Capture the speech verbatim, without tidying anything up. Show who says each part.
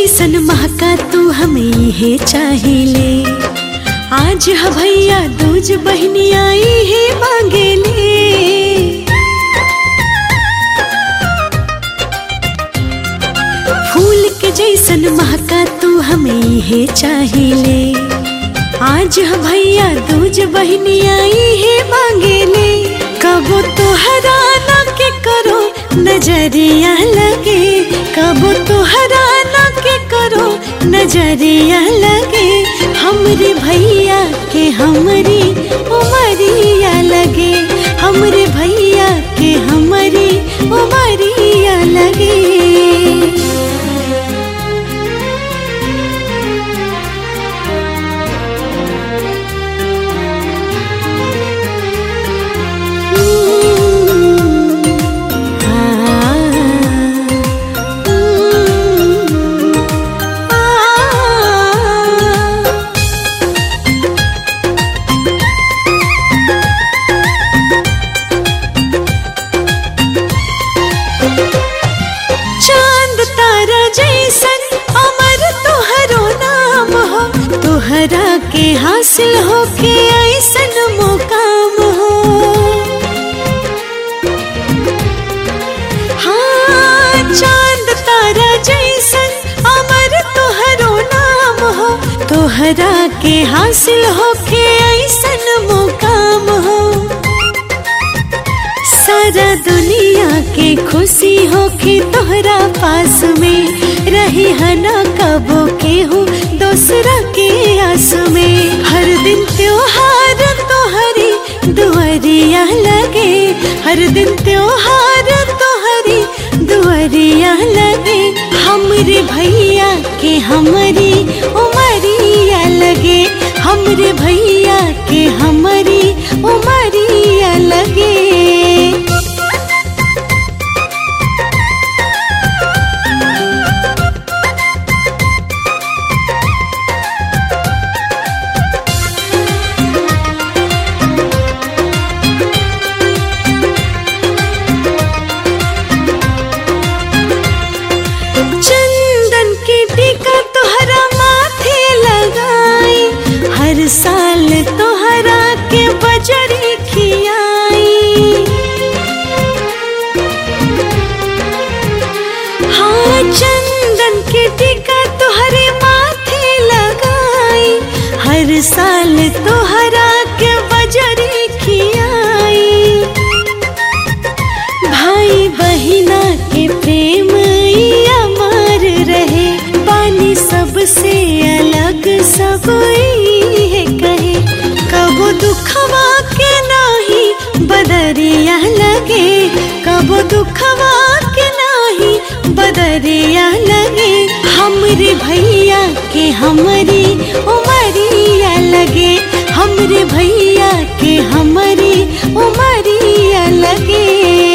Speaker 1: जैसन महका तू हमें है चाहिए। आज ह भैया दूज बहनी आई है मांगेले। फूल के जैसन महका तू हमें है चाहिए। आज ह भैया दूज बहनी आई है मांगेले। कबो तोहरा ना के करो नजरिया लगे, कबो तोहरा ना के करो नजरिया लगे। हमरे भैया के हमरी उमरिया लगे, हमरे भैया के हमरी उमरिया लगे। तोहरा के हासिल हो के ऐसन मुकाम हो। हाँ चांद तारा जैसन अमर तोहरो नाम हो। तोहरा के हासिल हो के ऐसन मुकाम हो। सारा दुनिया के खुशी हो के तोहरा पास में रही है ना कबो के हूँ दूसरा के आस में। हर दिन त्योहार तोहरी दुआरिया लगे, हर दिन त्योहार तोहरी दुआरिया लगे। हमरे भैया के हमरी उमरिया लगे, हमरे भैया के हमरी उमरिया लगे। हर साल तोहरा के बजरी खियाई। हाँ चंदन के टीका तोहरे माथे लगाई। हर साल तोहरा के बजरी खियाई। भाई बहिना के प्रेम अमर रहे, पानी सबसे अलग सब कहे। कबो दुखवा के नाही बदरिया लगे, कबो दुखवा के नाही बदरिया लगे। हमरे भैया के हमरी उमरिया लगे, हमरे भैया के हमरी उमरिया लगे।